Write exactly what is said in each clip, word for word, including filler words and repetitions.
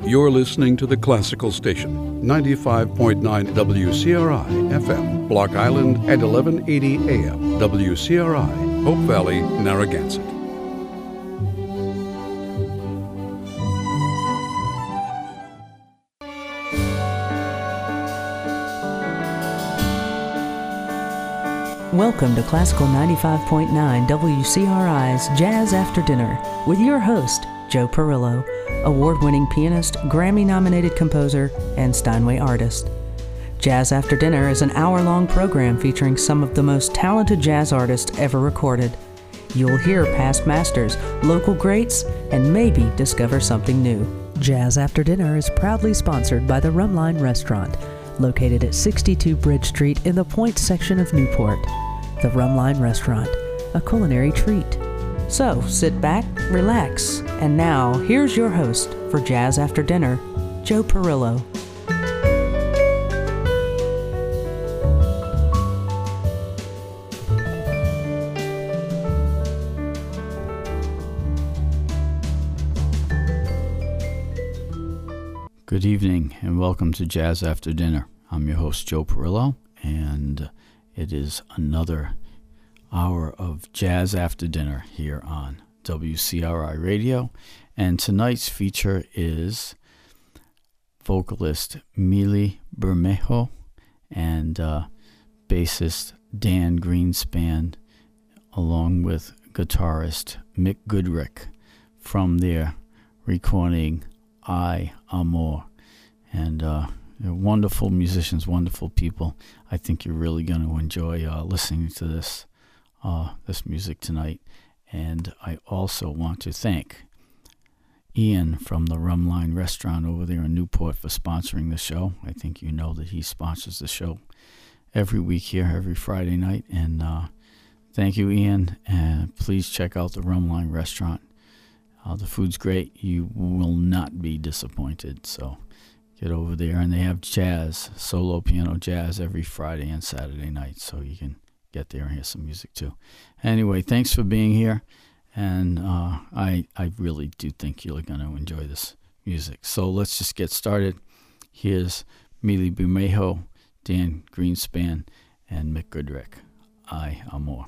You're listening to the Classical Station, ninety-five point nine W C R I F M, Block Island at eleven eighty A M, W C R I, Hope Valley, Narragansett. Welcome to Classical ninety-five point nine W C R I's Jazz After Dinner with your host, Joe Perillo, award-winning pianist, Grammy-nominated composer, and Steinway artist. Jazz After Dinner is an hour-long program featuring some of the most talented jazz artists ever recorded. You'll hear past masters, local greats, and maybe discover something new. Jazz After Dinner is proudly sponsored by the Rumline Restaurant, located at sixty-two Bridge Street in the Point section of Newport. The Rumline Restaurant, a culinary treat. So, sit back, relax, and now, here's your host for Jazz After Dinner, Joe Perillo. Good evening, and welcome to Jazz After Dinner. I'm your host, Joe Perillo, and it is another hour of Jazz After Dinner here on W C R I Radio. And tonight's feature is vocalist Mili Bermejo and uh, bassist Dan Greenspan, along with guitarist Mick Goodrick from their recording I Amor. And uh, they're wonderful musicians, wonderful people. I think you're really going to enjoy uh, listening to this uh, this music tonight. And I also want to thank Ian from the Rumline Restaurant over there in Newport for sponsoring the show. I think you know that he sponsors the show every week here, every Friday night. And uh, thank you, Ian. And please check out the Rumline Restaurant. Uh, the food's great. You will not be disappointed. So get over there. And they have jazz, solo piano jazz every Friday and Saturday night. So you can get there and hear some music too. Anyway, thanks for being here. And uh, I, I really do think you're going to enjoy this music. So let's just get started. Here's Mili Bermejo, Dan Greenspan, and Mick Goodrick. I Amor.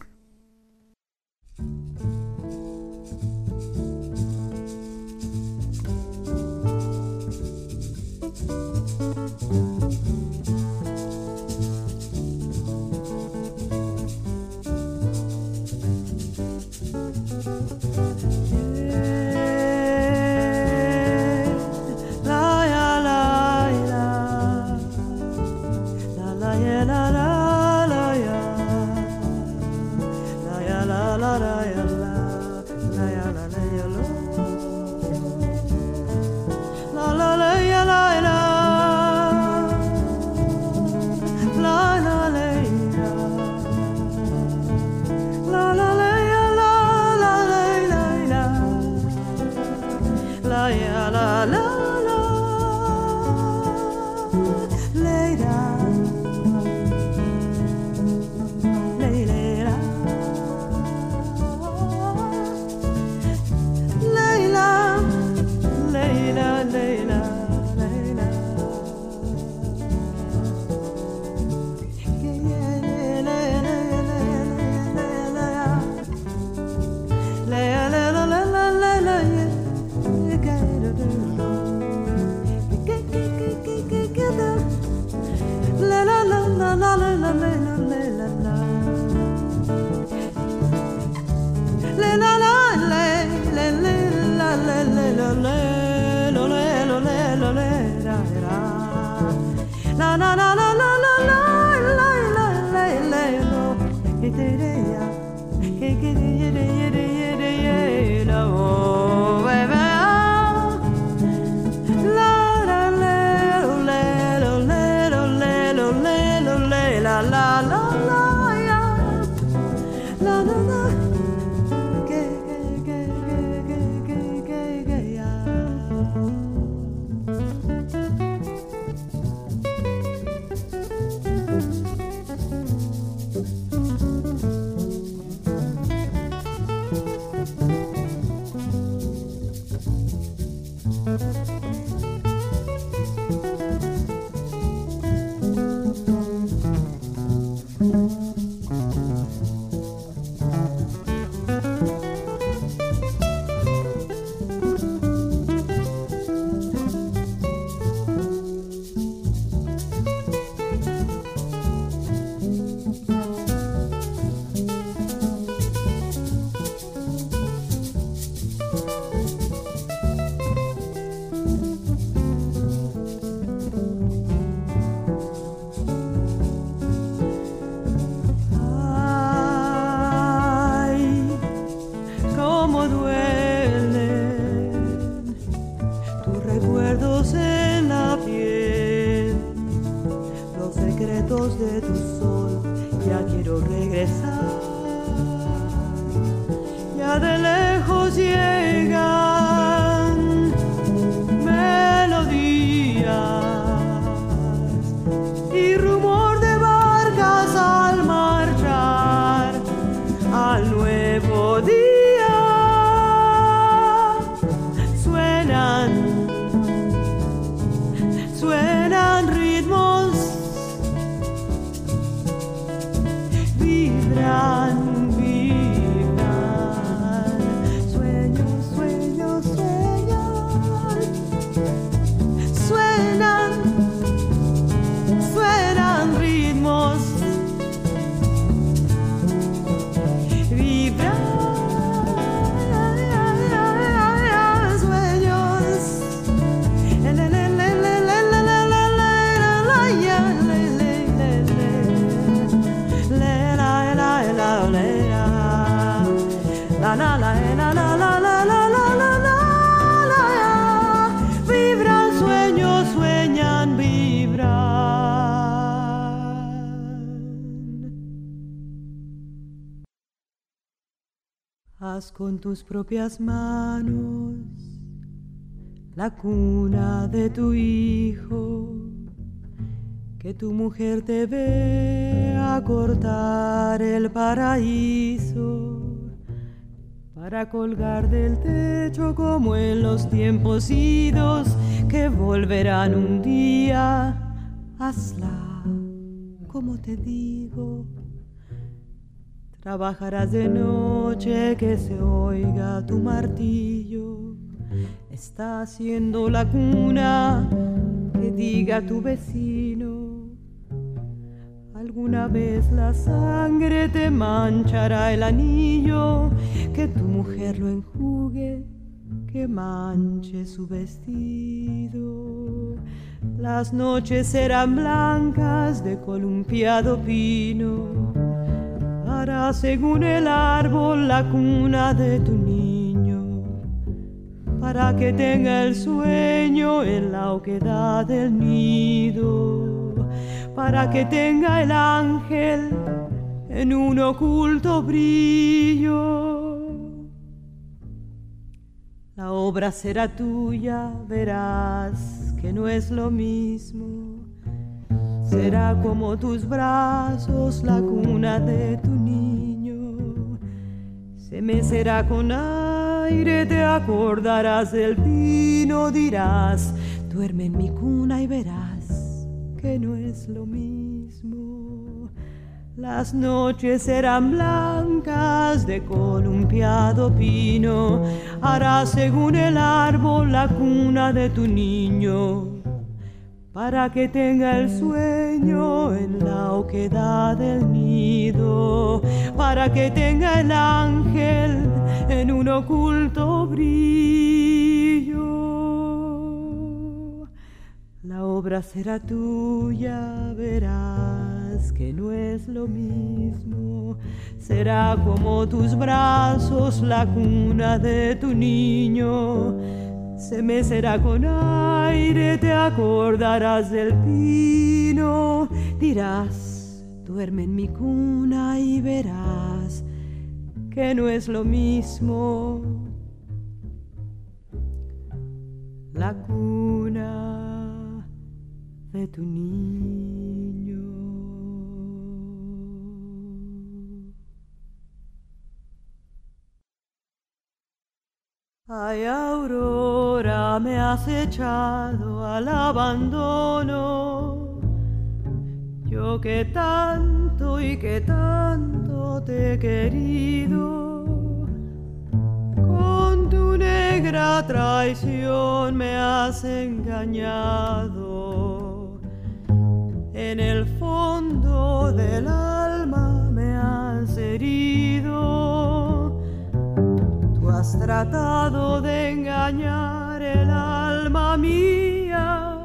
Tendrás con tus propias manos la cuna de tu hijo, que tu mujer te ve a cortar el paraíso para colgar del techo como en los tiempos idos que volverán un día. Hazla como te digo. Trabajarás de noche que se oiga tu martillo. Está haciendo la cuna que diga tu vecino. Alguna vez la sangre te manchará el anillo, que tu mujer lo enjugue, que manche su vestido. Las noches serán blancas de columpiado pino. Hará según el árbol la cuna de tu niño, para que tenga el sueño en la oquedad del nido, para que tenga el ángel en un oculto brillo. La obra será tuya, verás que no es lo mismo. Será como tus brazos la cuna de tu niño. Se mecerá con aire, te acordarás del pino, dirás, duerme en mi cuna y verás que no es lo mismo. Las noches serán blancas de columpiado pino. Harás según el árbol la cuna de tu niño, para que tenga el sueño en la oquedad del nido, para que tenga el ángel en un oculto brillo. La obra será tuya, verás que no es lo mismo. Será como tus brazos la cuna de tu niño. Se mecerá con aire, te acordarás del pino. Dirás, duerme en mi cuna y verás que no es lo mismo. La cuna de tu niño. Ay, Aurora, me has echado al abandono. Yo que tanto y que tanto te he querido, con tu negra traición me has engañado. En el fondo del alma me has herido. Has tratado de engañar el alma mía.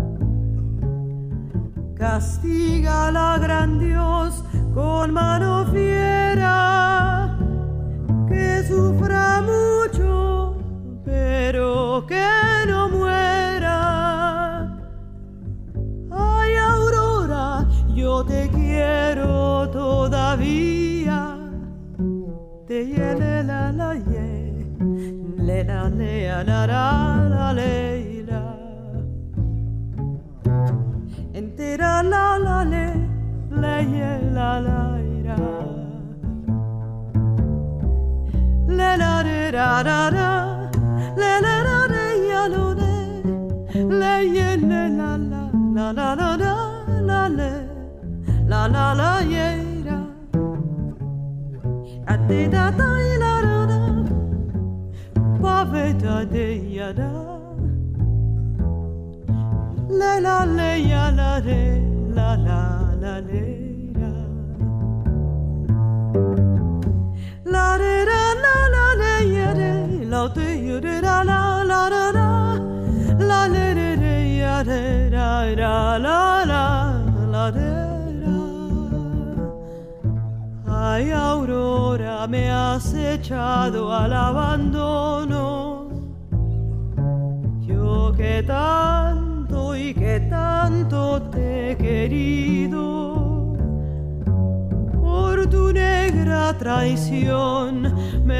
Castiga la gran Dios con mano fiera, que sufra mucho, pero que no muera. Ay, Aurora, yo te quiero todavía. Te yele la la ye, le la le la la la le la. Entera la la le, le ye la la ira. Le la re ra ra ra, le la ra re ya lo re, le ye le la la la la la la la le, la la la ye. Da da da la da da, pa ve da de ya da, la la la ya la de la la la le da, la de da la la le ya de la de ya de la la la da da, la le de de ya de da da la la la de. Ay, Aurora, me has echado al abandono. Yo que tanto y que tanto te he querido, por tu negra traición me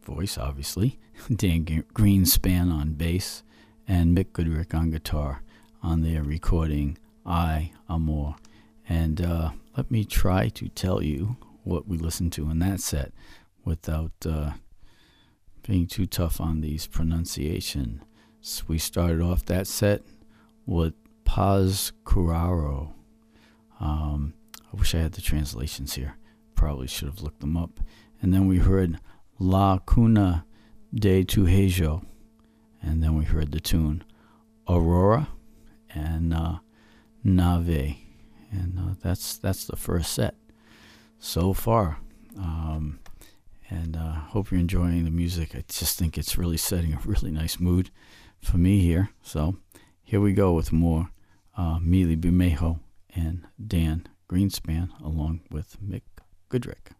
voice, obviously, Dan Greenspan on bass, and Mick Goodrick on guitar on their recording I, Amor. And uh, let me try to tell you what we listened to in that set without uh, being too tough on these pronunciation. So we started off that set with Paz Curaro. Um, I wish I had the translations here. Probably should have looked them up. And then we heard La Cuna de Tujejo. And then we heard the tune Aurora and uh, Nave. And uh, that's that's the first set so far. Um, and I uh, hope you're enjoying the music. I just think it's really setting a really nice mood for me here. So here we go with more uh, Mili Bermejo and Dan Greenspan along with Mick Goodrick.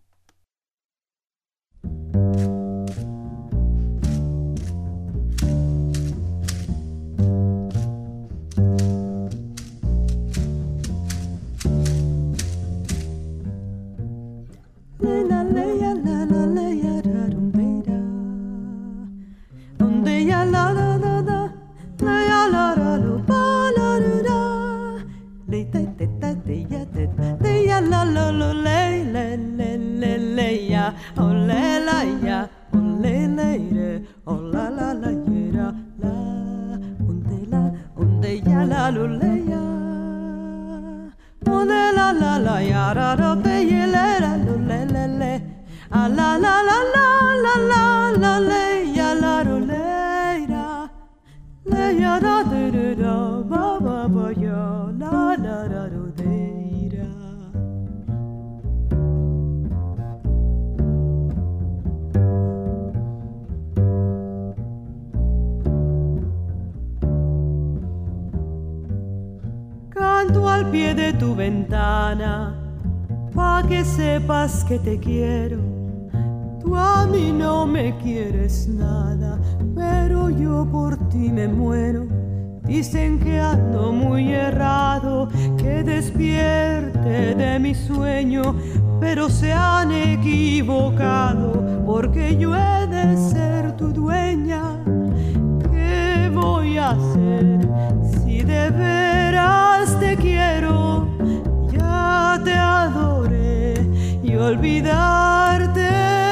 Canto al pie de tu ventana, pa' que sepas que te quiero. Tú a mí no me quieres nada, pero yo por ti me muero. Dicen que ando muy errado, que despierte de mi sueño, pero se han equivocado, porque yo he de ser tu dueña. ¿Qué voy a hacer si de veras te quiero? Ya te adoré y olvidarte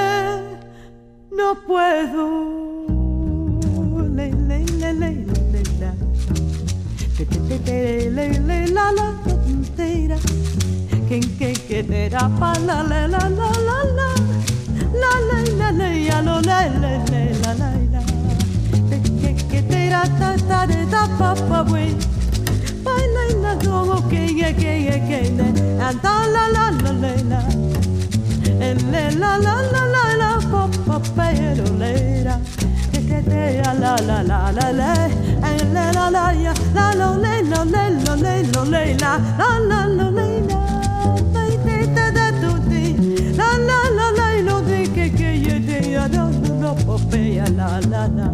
no puedo. Le, le, le, le, le, la. Te, te, te, te, le, le, la, la, te, ra. Que, que, que, te, ra, pa, la, la, la, la, la, la. La, la, la, la, ya, lo, le, le, le, la, la, la. Te, que, que, te, ra, ta, ta, de, ta, pa, pa, we. Pa, la, la, do, que, que, que, que, le. And, ta, la, la, la, la, la. Le, la, la, la, la, la, pa, pa, pero, le, ra. La la la la la la, la la la ya, la la la la la la la la la, la la la la, te te te te tu ti, la la la la lo de que que ye te ya no no pope ya la la la,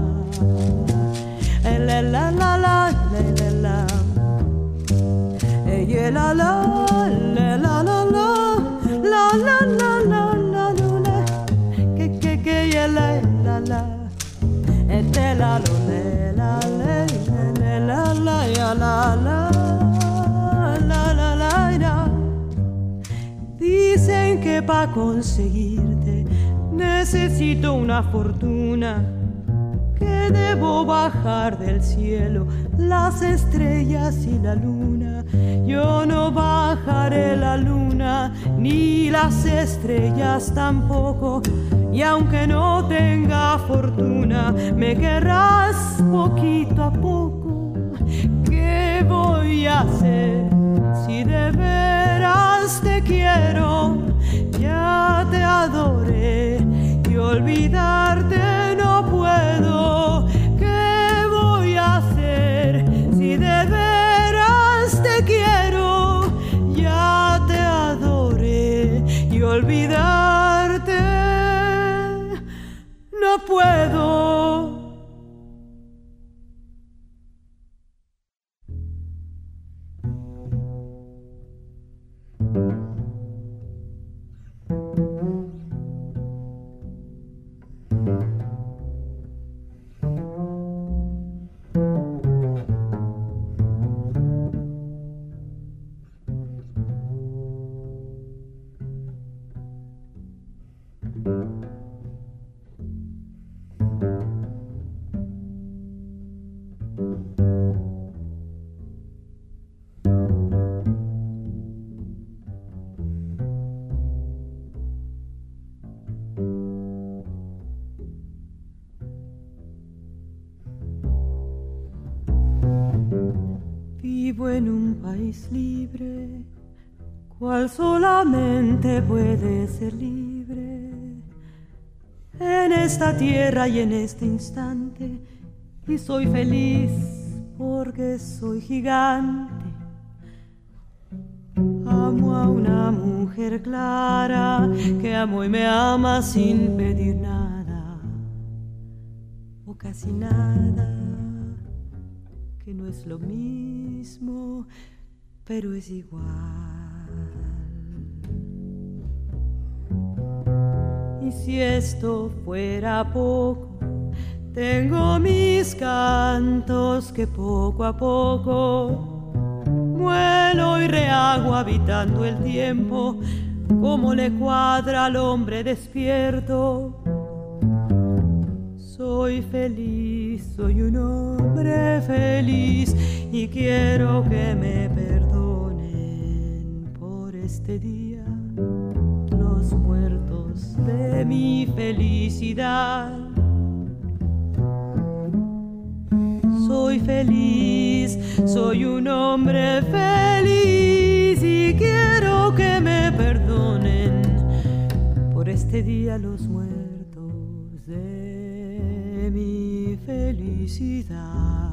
la la la la la la, ye la la la la la la la la la la la, que que que ye la la la. La la la la la la la la la la la la. Dicen que para conseguirte necesito una fortuna, que debo bajar del cielo las estrellas y la luna. Yo no bajaré la luna ni las estrellas tampoco. Y aunque no tenga fortuna, me querrás poquito a poco. ¿Qué voy a hacer si de veras te quiero? Ya te adoré y olvidarte no puedo. ¿Qué voy a hacer si de veras te quiero? Ya te adoré y olvidarte no puedo. Vivo en un país libre, cual solamente puede ser libre, en esta tierra y en este instante, y soy feliz porque soy gigante. Amo a una mujer clara que amo y me ama sin pedir nada, o casi nada, que no es lo mismo, pero es igual. Y si esto fuera poco, tengo mis cantos que poco a poco muelo y rehago habitando el tiempo, como le cuadra al hombre despierto. Soy feliz, soy un hombre feliz y quiero que me perdonen por este día los muertos de mi felicidad. Soy feliz, soy un hombre feliz y quiero que me perdonen por este día los muertos de mi felicidad.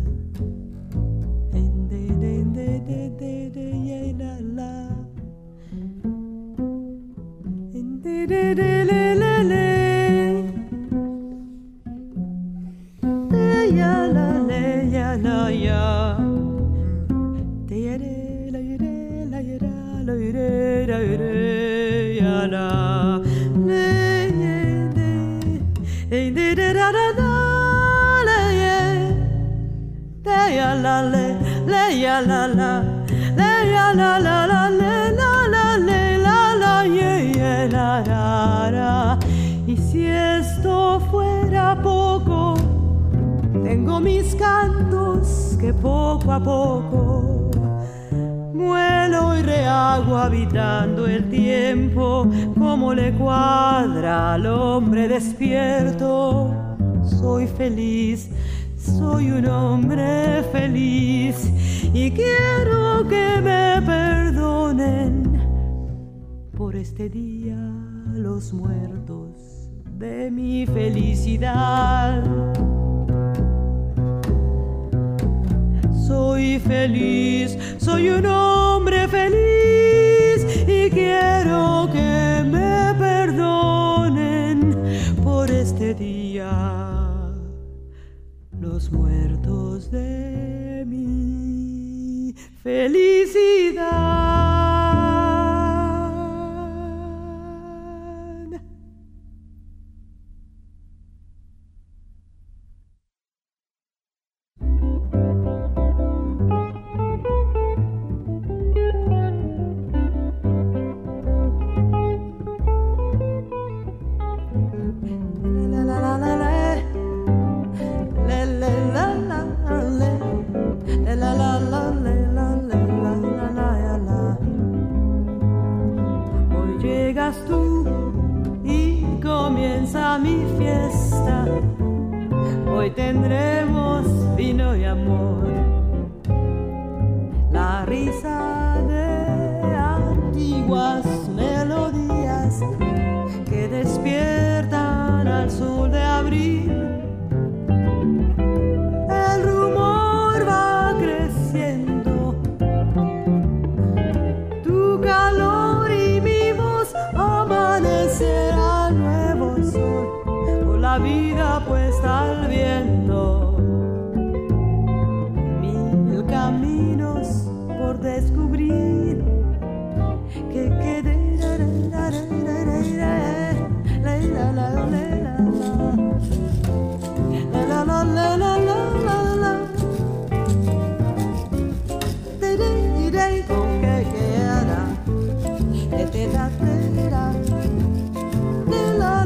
Y si esto fuera poco, tengo mis cantos que poco a poco muelo y rehago habitando el tiempo, como le cuadra al hombre despierto. Soy feliz, soy un hombre feliz y quiero que me perdonen por este día los muertos de mi felicidad. Soy feliz, soy un hombre feliz y quiero que me perdonen por este día los muertos de mi felicidad. Tú y comienza mi fiesta. Hoy tendremos vino y amor, la risa de antiguas melodías que despiertan al sol de abril. El rumor va creciendo, tu calor y mi voz amanecerá al nuevo sol, con la vida puesta al viento. Mil caminos por descubrir que quede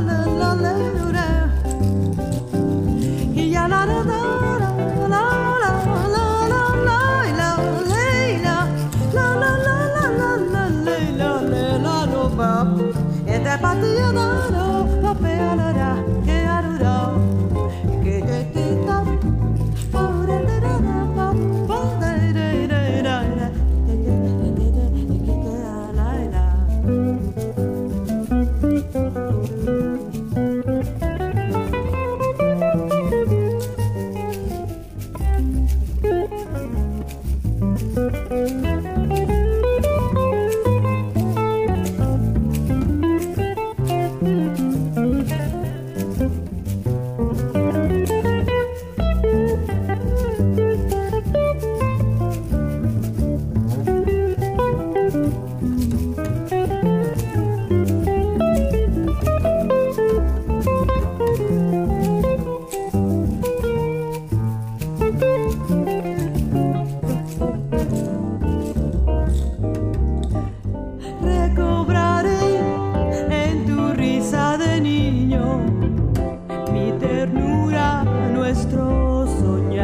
la la la la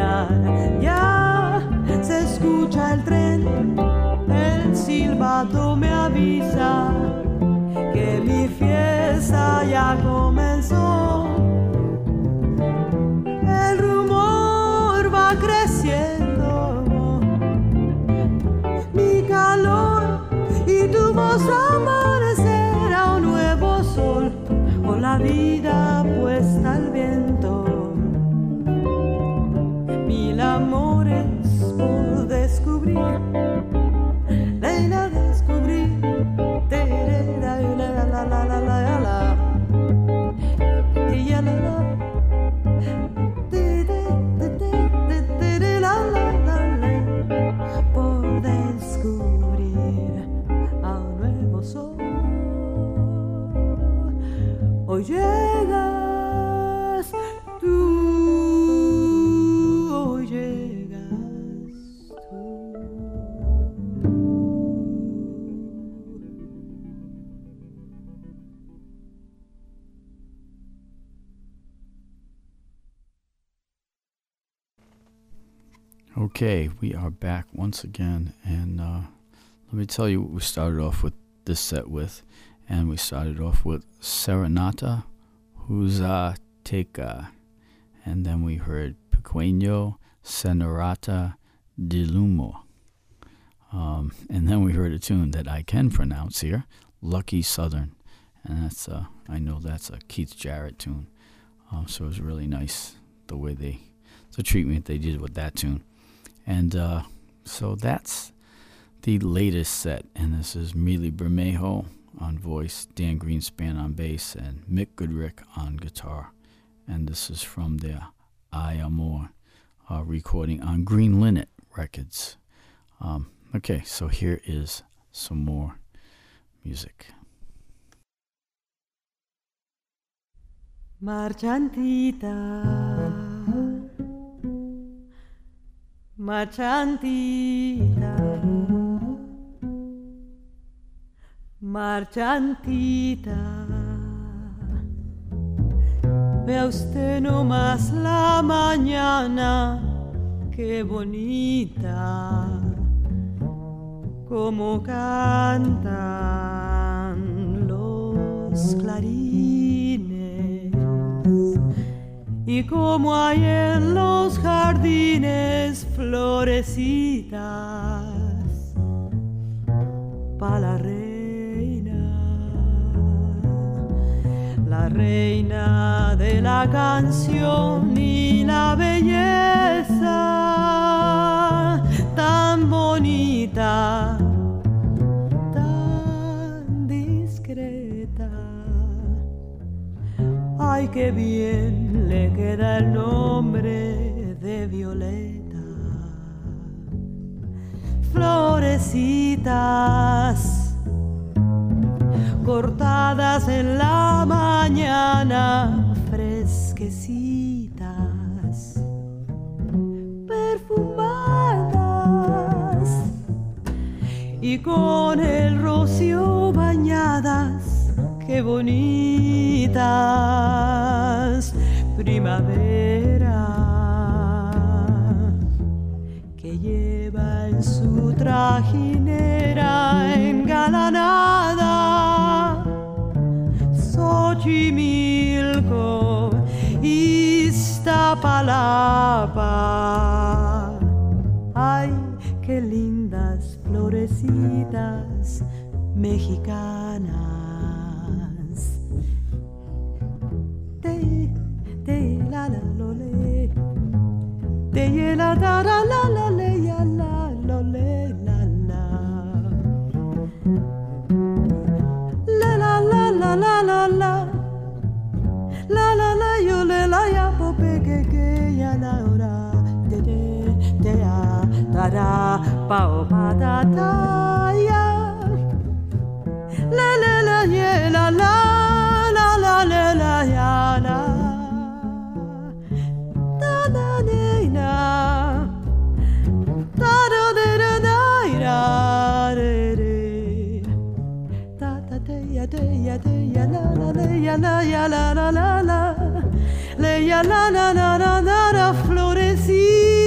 mirar. Ya se escucha el tren, el silbato me avisa que mi fiesta ya comenzó. El rumor va creciendo, mi calor y tu voz amanecerá un nuevo sol con la vida puesta al viento. Mil amores por descubrir, Leila descubrí, terera, la la la la la la, y ya la la, la la la, por descubrir a un nuevo sol. Hoy llegas tú. Okay, we are back once again, and uh, let me tell you what we started off with this set with, and we started off with Serenata, Huza Teka, and then we heard Pequeño Senorata de Lumo, um, and then we heard a tune that I can pronounce here, Lucky Southern, and that's uh, I know that's a Keith Jarrett tune, um, so it was really nice the way they, the treatment they did with that tune. And uh, so that's the latest set, and this is Mili Bermejo on voice, Dan Greenspan on bass, and Mick Goodrick on guitar. And this is from their Ay Amor uh, recording on Green Linnet Records. Um, okay, so here is some more music. Marchantita, marchantita, marchantita, vea usted nomás la mañana, qué bonita, como cantan los clarines. Y como hay en los jardines florecitas pa' la reina, la reina de la canción y la belleza tan bonita, tan discreta. Ay, qué bien le queda el nombre de Violeta. Florecitas cortadas en la mañana, fresquecitas, perfumadas y con el rocío bañadas. Qué bonitas, primavera, que lleva en su trajinera engalanada Xochimilco, Iztapalapa. Ay, qué lindas florecitas mexicanas. De la la lo le, de la da la la la le ya la lo le la la, la la la la la la la, la la la yo le la ya pope que que ya la ora, de de de ya da da pa o pa da da ya, la la la ye la la la la la la ya la. Ya la la la la la, le ya la la la la la, florecita.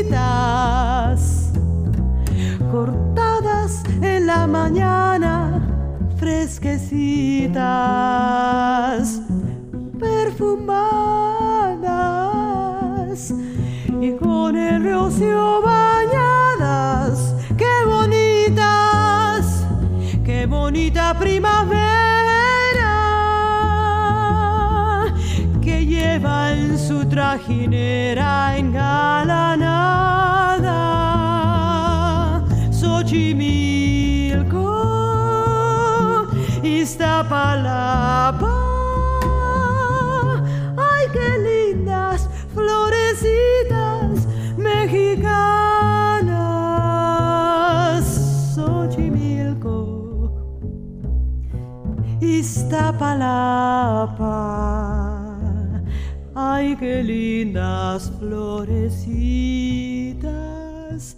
bonitas, perfumadas y con el rocío bañadas. ¡Qué bonitas! ¡Qué bonita primavera! Que lleva en su trajinera engalanada Xochimilco, Iztapalapa. ¡Ay, qué lindas florecitas mexicanas! Xochimilco, Iztapalapa. ¡Ay, qué lindas florecitas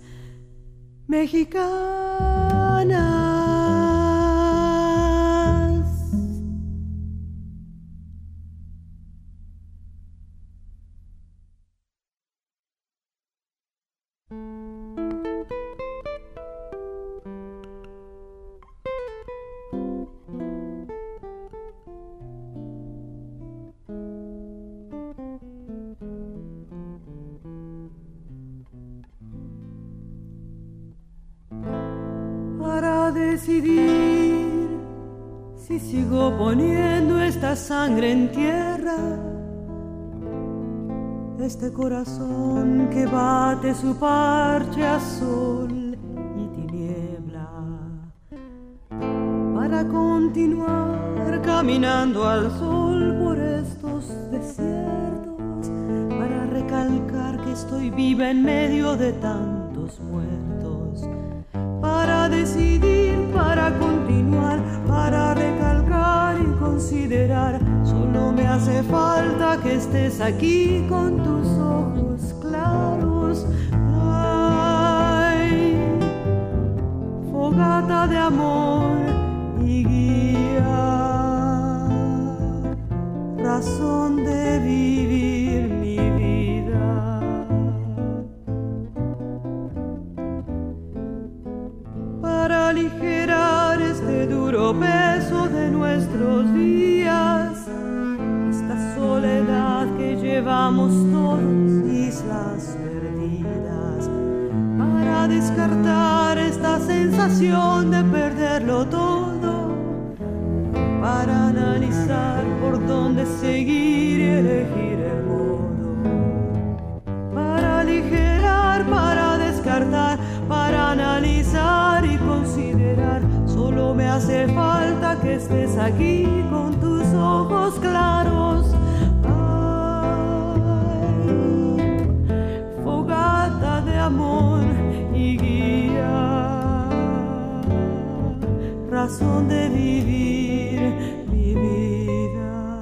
mexicanas! Para decidir si sigo poniendo esta sangre en tierra, este corazón que bate su parche a sol y tiniebla, para continuar caminando al sol por estos desiertos, para recalcar que estoy viva en medio de tantos muertos, para decidir, para continuar, para recalcar y considerar. Solo me hace falta que estés aquí con tus ojos claros. Ay, fogata de amor y guía, razón de vivir mi vida. Para aligerar este duro peso de nuestros días, esta soledad que llevamos todos, islas perdidas, para descartar esta sensación de perderlo todo, para analizar por dónde seguir y elegir el modo, para aligerar, para descartar, para analizar y considerar. Solo me hace falta que estés aquí con tus ojos claros. Ay, fogata de amor y guía, razón de vivir mi vida.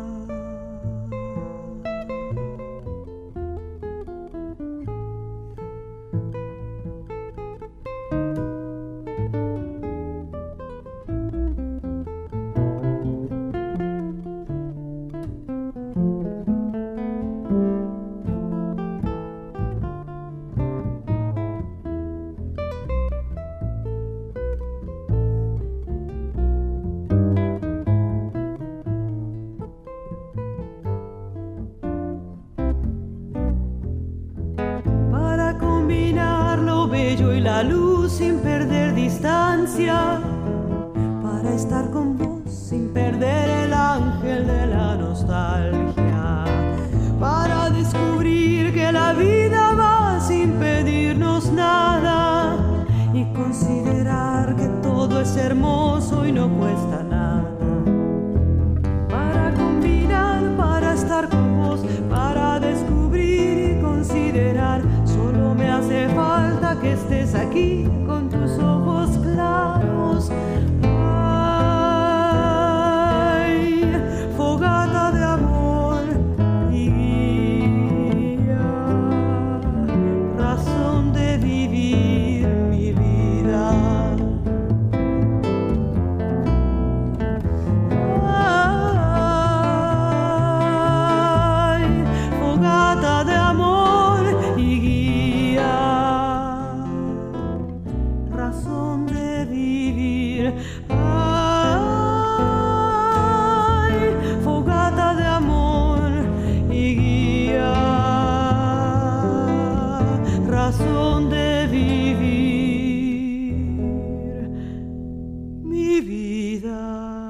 La luz sin perder distancia, para estar con vos sin perder el ángel de la nostalgia, para descubrir que la vida va sin pedirnos nada y considerar que todo es hermoso y no cuesta nada, para combinar, para estar con vos, para descubrir y considerar. Solo me hace falta que estés aquí con tus ojos claros. Ay, fogata de amor y guía, razón de vivir mi vida. Ay, fogata de amor y guía, razón de vivir mi vida.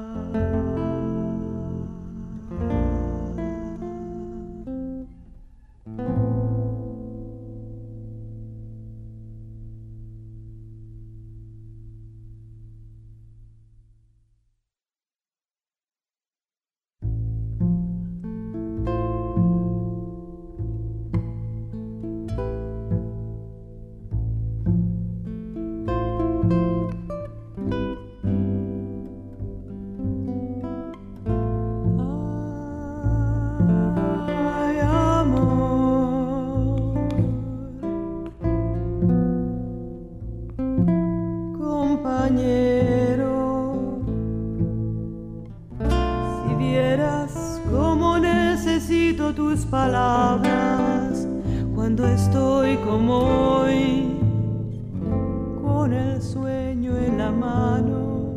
Tus palabras cuando estoy como hoy con el sueño en la mano.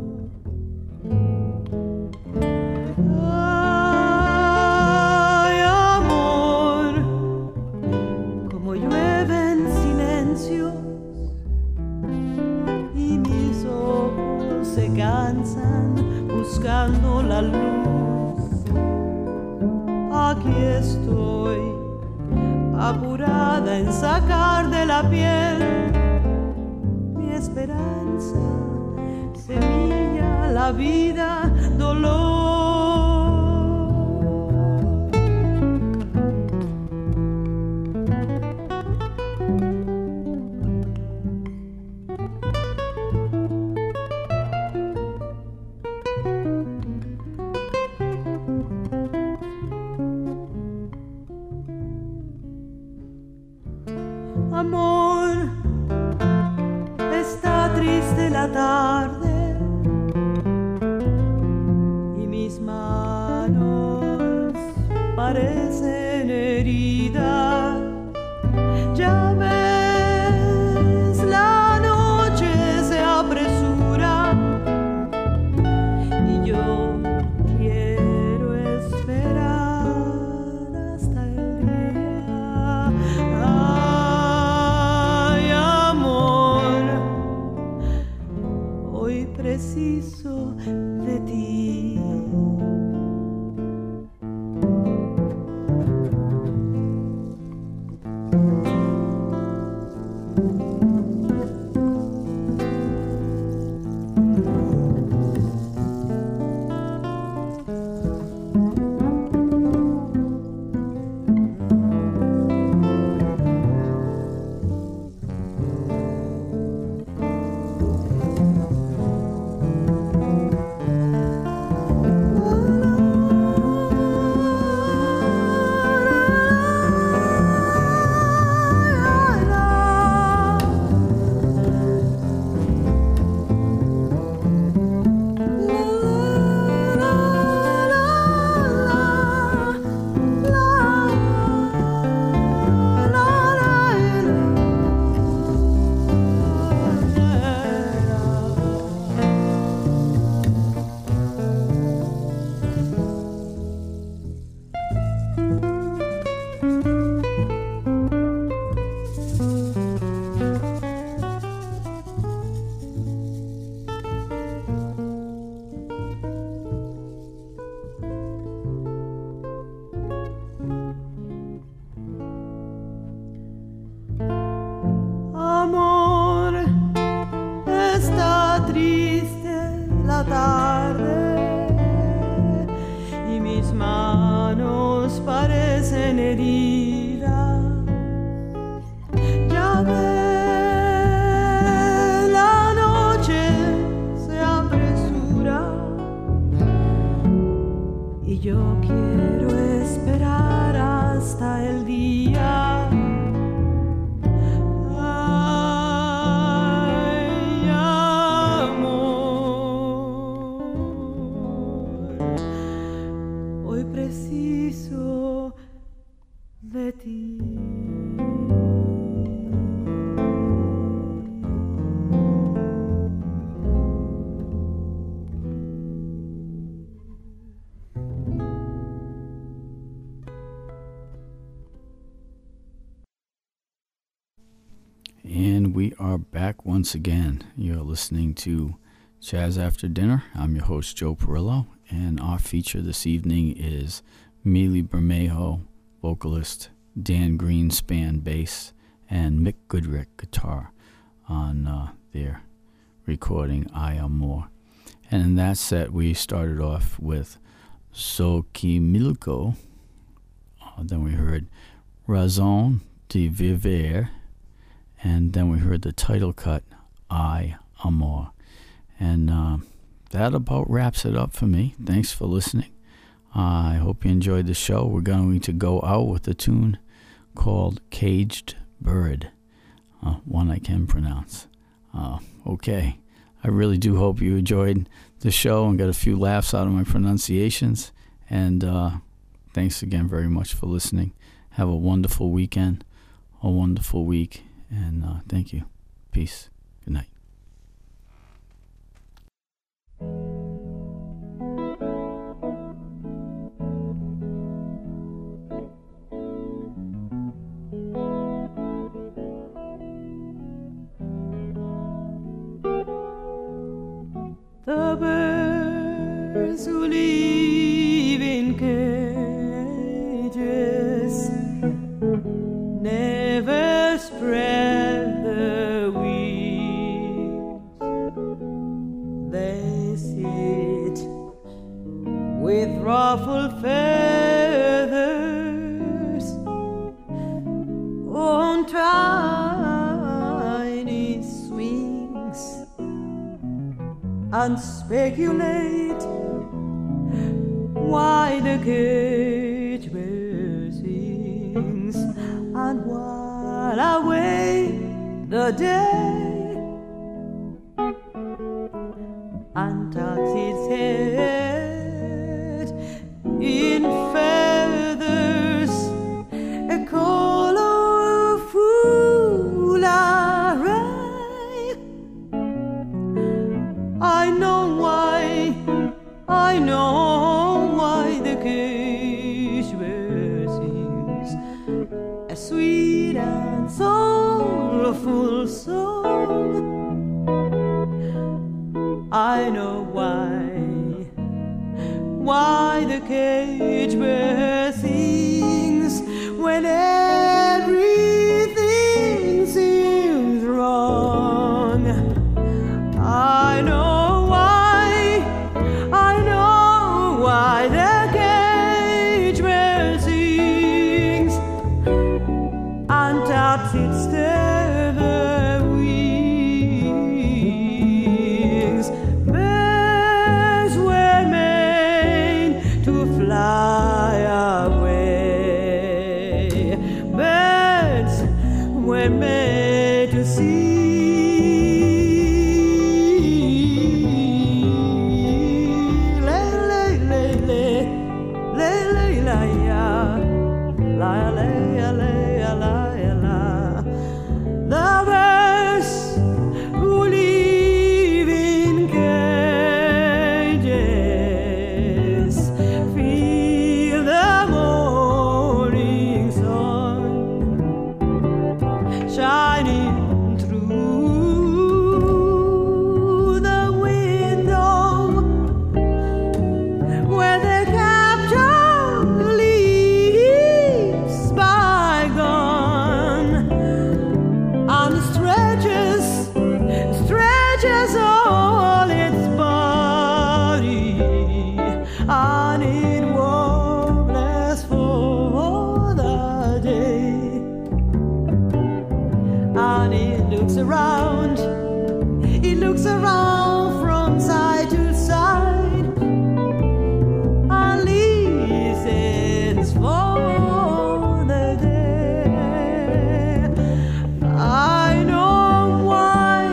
Ay, amor, como llueven silencios y mis ojos se cansan buscando la luz. Aquí estoy, apurada en sacar de la piel mi esperanza, semilla, la vida, dolor. Amor, está triste la tarde y mis manos parecen heridas. Ya ves, la noche se apresura y yo quiero esperar hasta el día. Preciso de ti. And we are back once again. You're listening to Jazz After Dinner. I'm your host, Joe Perillo, and our feature this evening is Mili Bermejo, vocalist, Dan Greenspan, bass, and Mick Goodrick, guitar, on uh, their recording I Amor. And in that set, we started off with Xochimilco. Uh, then we heard Razón de Vivir. And then we heard the title cut, I Amor. And uh, that about wraps it up for me. Thanks for listening. Uh, I hope you enjoyed the show. We're going to go out with a tune called Caged Bird, uh, one I can pronounce. Uh, okay. I really do hope you enjoyed the show and got a few laughs out of my pronunciations. And uh, thanks again very much for listening. Have a wonderful weekend, a wonderful week. And uh, thank you. Peace. Good night. The birds who live in cages never spread the wings. They sit with ruffled feathers on tiny swings and speculate why the cage bird sings, and while away the day and tucks its head in feathers, a colorful array. I know why, I know why the cage bird sings a sweet and soulful song. I know why, why the cage bird sings when everything seems wrong. I know why, I know why the cage bird sings and taps its tender wings. Birds were made to fly away. Birds were made to see. Around, it looks around from side to side and listens for the day. I know why,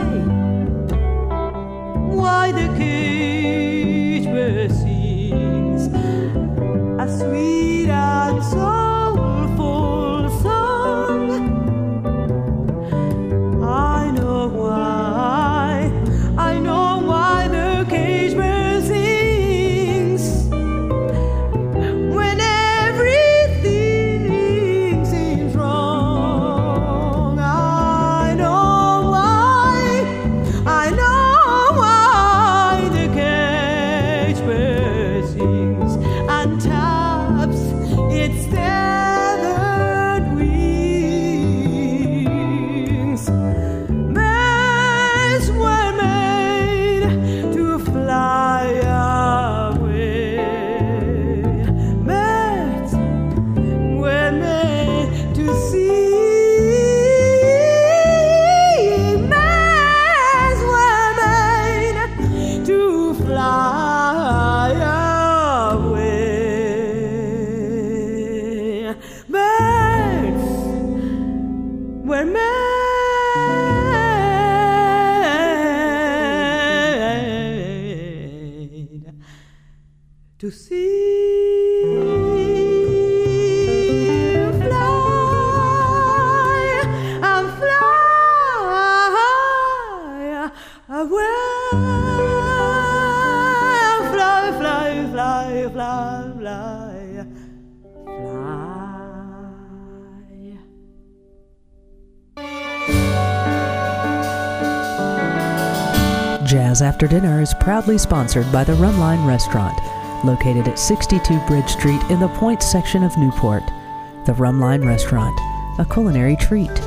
why the cage bird sings a sweet and soulful song. I know why, I know why fly, fly, fly. Jazz After Dinner is proudly sponsored by the Rumline Restaurant, located at sixty-two Bridge Street in the Point section of Newport. The Rumline Restaurant, a culinary treat.